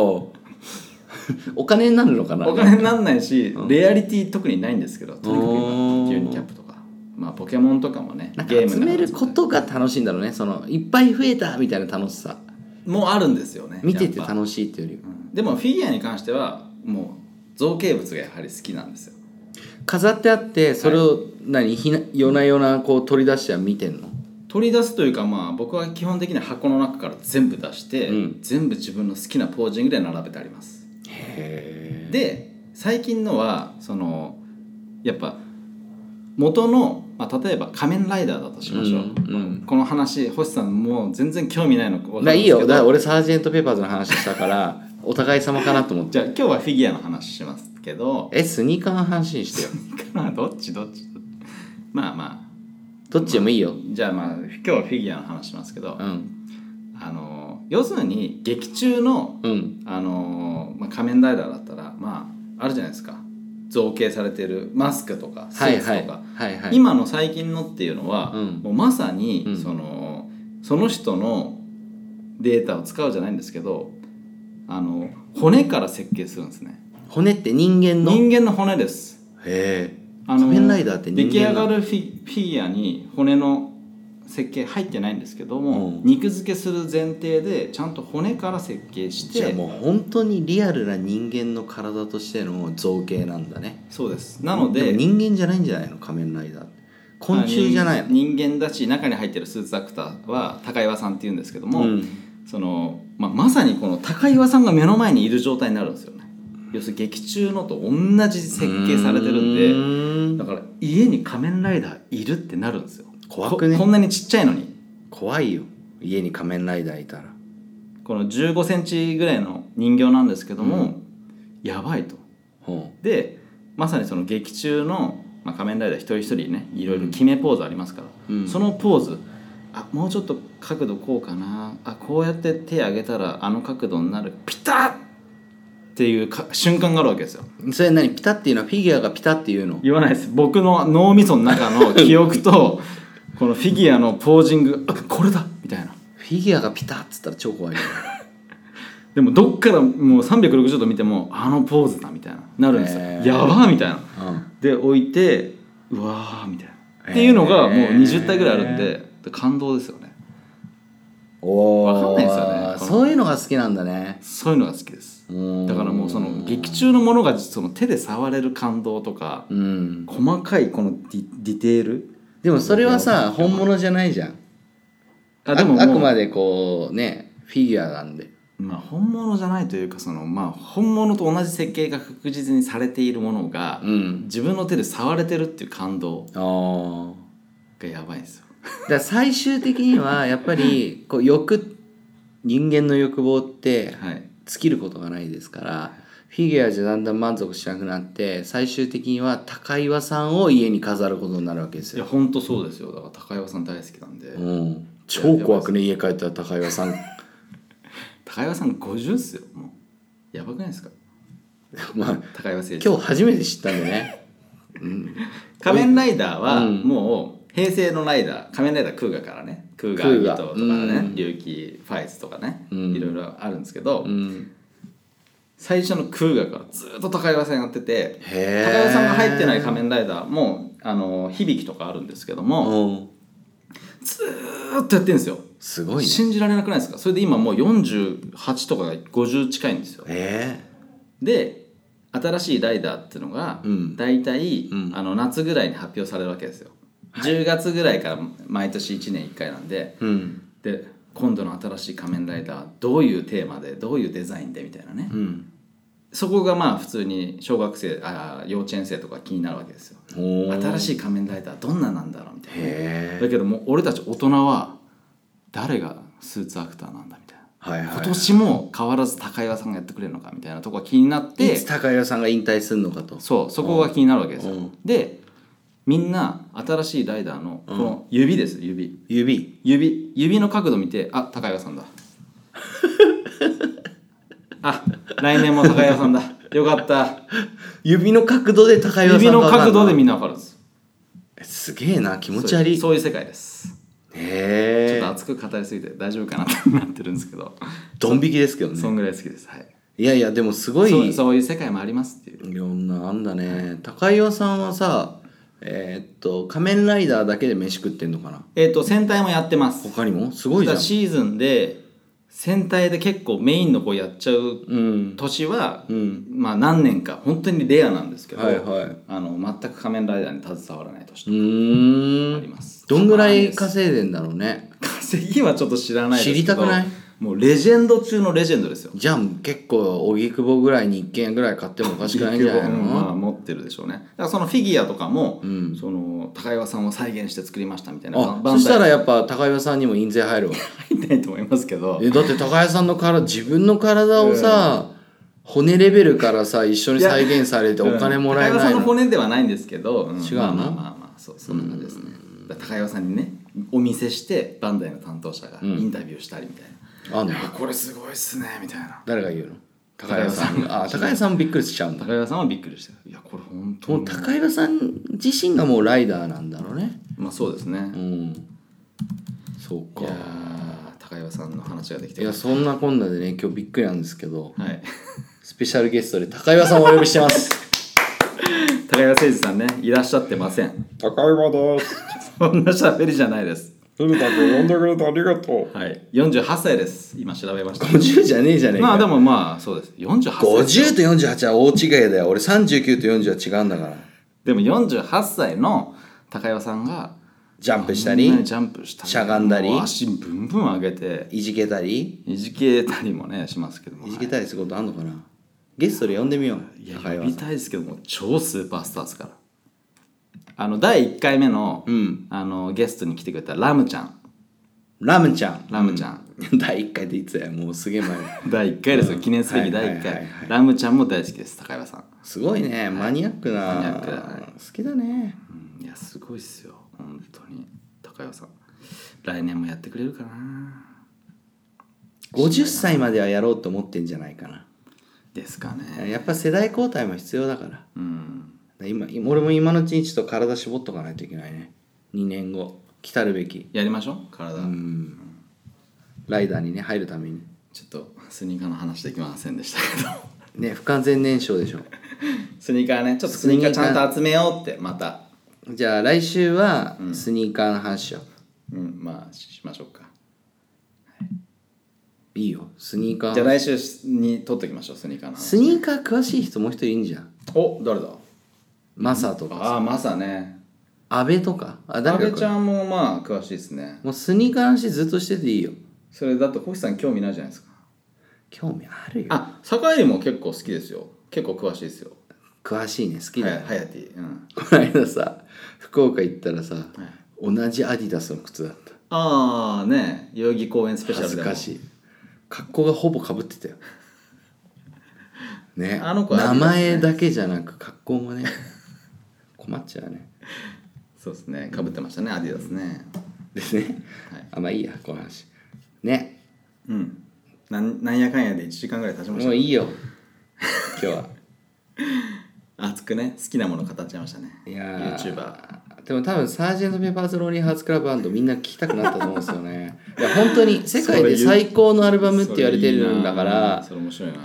お金になるのかな？ お金にならないし、レアリティ特にないんですけど、とにかく今牛乳キャップとか、ポケモンとかもね、 ゲーム集めることが楽しいんだろうね。そのいっぱい増えたみたいな楽しさもうあるんですよね。 見てて楽しいっていうより、 でもフィギュアに関してはもう造形物がやはり好きなんですよ。 飾ってあってそれを夜な夜なこう取り出しては見てんの？ 取り出すというか、僕は基本的に箱の中から全部出して、全部自分の好きなポージングで並べてあります。で最近のはやっぱ元の、例えば仮面ライダーだとしましょう、この話星さんもう全然興味ないの分かるんですけど、 いいよ。だから俺サージェントペッパーズの話したからお互い様かなと思って。 じゃあ今日はフィギュアの話しますけど、 スニーカーの話してよ。 どっちどっちでもいいよ。 じゃあ今日はフィギュアの話しますけど、要するに劇中の、仮面ライダーだったらあるじゃないですか、造形されてるマスクとかスーツとか、今の最近のっていうのは、もうまさに、その人のデータを使うじゃないんですけど、骨から設計するんですね。 骨って人間の骨です。 仮面ライダーって人間出来上がるフィギュアに骨の設計入ってないんですけども、肉付けする前提でちゃんと骨から設計して。 じゃあもう本当にリアルな人間の体としての造形なんだね。 そうです。なのでも人間じゃないんじゃないの、仮面ライダーって。昆虫じゃないの。 人間だし、中に入ってるスーツアクターは高岩さんっていうんですけども、まさにこの高岩さんが目の前にいる状態になるんですよね。要するに劇中のと同じ設計されてるんで、だから家に仮面ライダーいるってなるんですよ。 怖くね。 こんなにちっちゃいのに。 怖いよ、家に仮面ライダーいたら。 この15センチぐらいの人形なんですけども、やばいと。でまさにその劇中の、仮面ライダー一人一人ね、いろいろ決めポーズありますから、そのポーズ、もうちょっと角度こうかな、こうやって手上げたらあの角度になる、ピタッっていう瞬間があるわけですよ。 それ何、ピタッっていうのはフィギュアがピタッっていうの？ 言わないです。僕の脳みその中の記憶とこのフィギュアのポージング、これだみたいな。 フィギュアがピタッっつったら超怖いよ。 でもどっからもう360度見てもあのポーズだみたいななるんですよ。やばーみたいな、で置いてうわーみたいな、っていうのがもう20体ぐらいあるんで、感動ですよね。分かんないですよね。 そういうのが好きなんだね。 そういうのが好きです。だからもうその劇中のものがその手で触れる感動とか、細かいこのディテール。 でもそれはさ、本物じゃないじゃん。でもあくまでこうね、フィギュアなんで。 本物じゃないというか、本物と同じ設計が確実にされているものが、自分の手で触れてるっていう感動がやばいんですよ。 だから最終的にはやっぱりこう人間の欲望って尽きることがないですから、フィギュアじゃだんだん満足しなくなって、最終的には高岩さんを家に飾ることになるわけですよ。 いや本当そうですよ。だから高岩さん大好きなんで、 超怖くね、家帰ったら高岩さん高岩さん50っすよ。もうやばくないですか。高岩誠司今日初めて知ったんでね。 仮面ライダーはもう平成のライダー、仮面ライダークーガからね、クーガーギトとかね、龍騎ファイズとかね、いろいろあるんですけど、最初のクーガからずっと高岩さんやってて、高岩さんが入ってない仮面ライダーも響とかあるんですけども、ずーっとやってるんですよ。 すごいね。 信じられなくないですか。それで今もう48とか50近いんですよ。で新しいライダーっていうのがだいたい夏ぐらいに発表されるわけですよ。10月ぐらいから毎年1年1回なんで、で今度の新しい仮面ライダーどういうテーマでどういうデザインでみたいなね、そこが普通に小学生幼稚園生とか気になるわけですよ。新しい仮面ライダーどんななんだろうみたいな。だけどもう俺たち大人は誰がスーツアクターなんだみたいな、今年も変わらず高岩さんがやってくれるのかみたいなとこが気になって、 いつ高岩さんが引退するのかと、 そこが気になるわけですよ。でみんな新しいライダーのこの指です、指の角度見て、高岩さんだ来年も高岩さんだよかった。 指の角度で高岩さんが指の角度でみんな分かるんです。 すげえな、気持ち悪い。 そういう世界です。ちょっと熱く語りすぎて大丈夫かなってなってるんですけど、 ドン引きですけどね。 そんぐらい好きです。 いやいや、でもすごいそういう世界もありますっていう。 いろんなあんだね。高岩さんはさ、仮面ライダーだけで飯食ってんのかな。 戦隊もやってます。 他にもすごいじゃん。 シーズンで戦隊で結構メインの子やっちゃう年は、何年か本当にレアなんですけど、全く仮面ライダーに携わらない年とかあります。 どんぐらい稼いでんだろうね。 稼ぎはちょっと知らないですけど、 知りたくない？ もうレジェンド中のレジェンドですよ。 じゃあ結構荻窪ぐらいに1軒ぐらい買ってもおかしくないんじゃないの？ 持ってるでしょうね。だからそのフィギュアとかも、その高岩さんを再現して作りましたみたいな。 そしたらやっぱ高岩さんにも印税入るわ。 入んないと思いますけど。 だって高岩さんの自分の体をさ、骨レベルからさ一緒に再現されてお金もらえないの？ 高岩さんの骨ではないんですけど、 違うの？ そんな感じですね。高岩さんにねお見せしてバンダイの担当者がインタビューしたりみたいな。これすごいっすねみたいな。 誰が言うの？高岩さんが。高岩さんもびっくりしちゃうんだ。 高岩さんはびっくりしてる。いやこれ本当にもう高岩さん自身がもうライダーなんだろうね。 そうですね。 そうか。 いや高岩さんの話ができて、 いやそんなこんなでね今日びっくりなんですけど、スペシャルゲストで高岩さんをお呼びしてます。 高岩誠司さんねいらっしゃってません。 高岩です。 そんな喋りじゃないです。 古田君呼んでくれてありがとはい、48歳です。今調べました。 50じゃねえじゃねえか。 まあでもまあそうです。48歳。 50と48は大違いだよ。俺39と40は違うんだから。 でも48歳の高岩さんがジャンプしたり、 ジャンプしたり、 しゃがんだり、 足ブンブン上げていじけたりもねしますけども、 いじけたりすることあんのかな。ゲストで呼んでみよう。 いや呼びたいですけども、超スーパースターですから。第1回目の、ゲストに来てくれたラムちゃん、 第1回でいつや、もうすげえ前。 第1回ですよ、記念すべき第1回。ラムちゃんも大好きです、高岩さん。 すごいね、マニアックな、好きだね。 いやすごいっすよ本当に。高岩さん来年もやってくれるかな。 50歳まではやろうと思ってんじゃないかな。 ですかね。 やっぱ世代交代も必要だから、俺も今のうちにちょっと体絞っとかないといけないね。2年後来たるべきやりましょう体。 ライダーにね入るために。 ちょっとスニーカーの話できませんでしたけどね、不完全燃焼でしょ。 スニーカーね、ちょっとスニーカーちゃんと集めようって。またじゃあ来週はスニーカーの話しよう。まあしましょうか。 いいよ、スニーカー。 じゃあ来週に撮っておきましょう、スニーカーの話。 スニーカー詳しい人もう一人いるんじゃん。 お、誰だ。 マサとかさ。 マサね。 阿部とか。 阿部ちゃんもまあ詳しいですね。 もうスニーカーの話ずっとしてていいよ。 それだって星さん興味ないじゃないですか。 興味あるよ。 坂井も結構好きですよ。結構詳しいですよ。 詳しいね、好きだよ。 ハヤティ。 この間さ、福岡行ったらさ、同じアディダスの靴だった。 ね、代々木公園スペシャルでも。 恥ずかしい。格好がほぼ被ってたよ。ね、 子名前だけじゃなく格好もね、困っちゃうね。 そうですね、被ってましたね、アディダスね。 ですね。まあいいや、この話。ね。 なんやかんやで1時間ぐらい経ちました。 もういいよ、今日は。 熱くね、好きなもの語っちゃいましたね。 いや YouTuber。 でも多分サージェント・ペッパーズ・ローリー・ハーツ・クラブバンドみんな聴きたくなったと思うんですよね。いや本当に世界で最高のアルバムって言われてるんだから、 それ面白いな。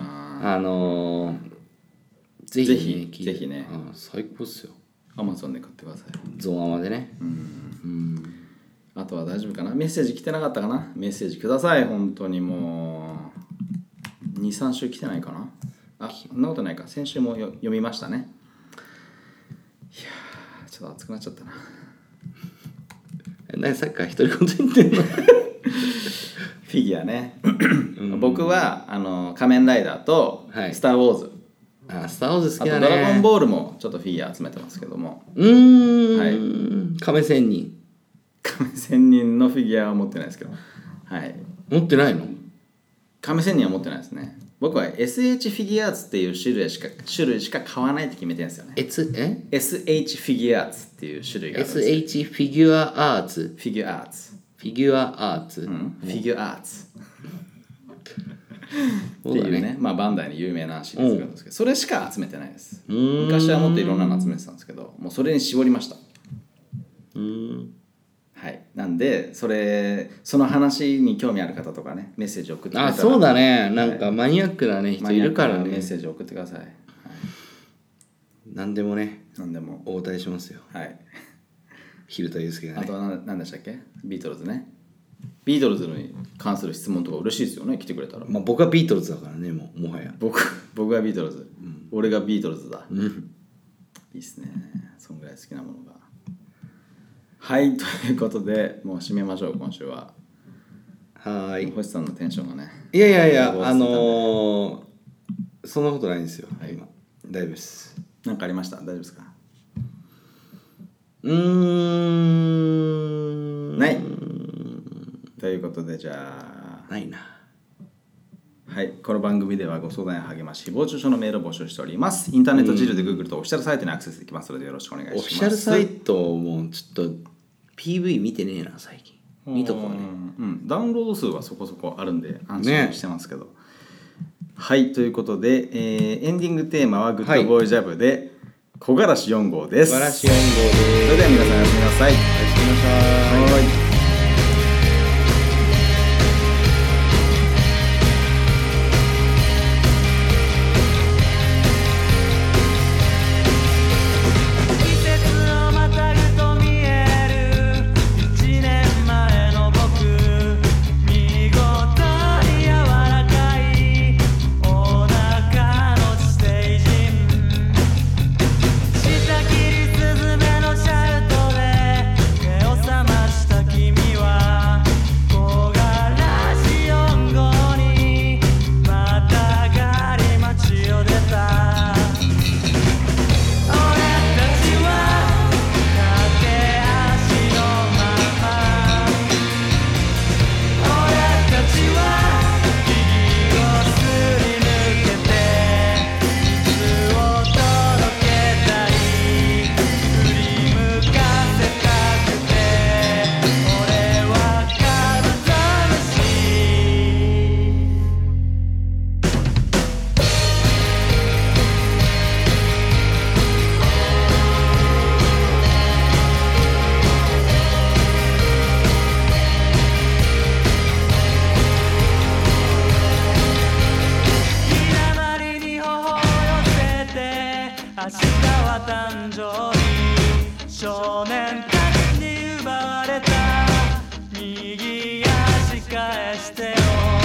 ぜひね、 最高っすよ。 Amazon で買ってください。 ゾーンアマでね。 あとは大丈夫かな。メッセージ来てなかったかな。メッセージください。本当にもう 2,3 週来てないかな。そんなことないか。先週も読みましたね。いやー、ちょっと熱くなっちゃったな。 何さっきから独り言言ってんの。 フィギュアね。僕は仮面ライダーとスター・ウォーズ、 スター・ウォーズ好きだね。 あとドラゴンボールもちょっとフィギュア集めてますけども。 亀仙人のフィギュアは持ってないですけど、 持ってないの。 亀仙人は持ってないですね。僕は SH フィギュアーツっていう種類しか買わないって決めてるんですよね。SH フィギュアーツっていう種類があるんですよ。 SH フィギュアアーツ。 フィギュアーツ。 フィギュアアーツ。 フィギュアーツ。っていうね、まあバンダイに有名なシリーズがあるんですけど、それしか集めてないです。昔はもっといろんなの集めてたんですけど、もうそれに絞りました。はい、なんでその話に興味ある方とかね、メッセージを送ってくれたら。 そうだね、なんかマニアックなね、人いるからね。 メッセージを送ってください。 何でもね、 何でもお答えしますよ。蛭田祐介がね。 あとは何でしたっけ、ビートルズね。ビートルズに関する質問とか嬉しいですよね、来てくれたら。 まあ僕はビートルズだからね、もはや。 僕がビートルズ、俺がビートルズだ。いいっすね、そんぐらい好きなものが。はい、ということでもう締めましょう。今週は星さんのテンションがね。 いやそんなことないんですよ、今大丈夫です。 何かありました？大丈夫ですか？ないということで、じゃあないな。 はい、この番組ではご相談や励まし、誹謗中傷のメールを募集しております。インターネットジルで Google とオフィシャルサイトにアクセスできますのでよろしくお願いします。 オフィシャルサイトもちょっと PV 見てねえな最近。見とこうね。 ダウンロード数はそこそこあるんで安心してますけど、はい、ということで、エンディングテーマはグッドボーイジャブで木枯らし4号です。 木枯らし4号です。 それでは皆さんおやすみなさい。 おやすみなさい。 季節をまたぐと見える1年前よ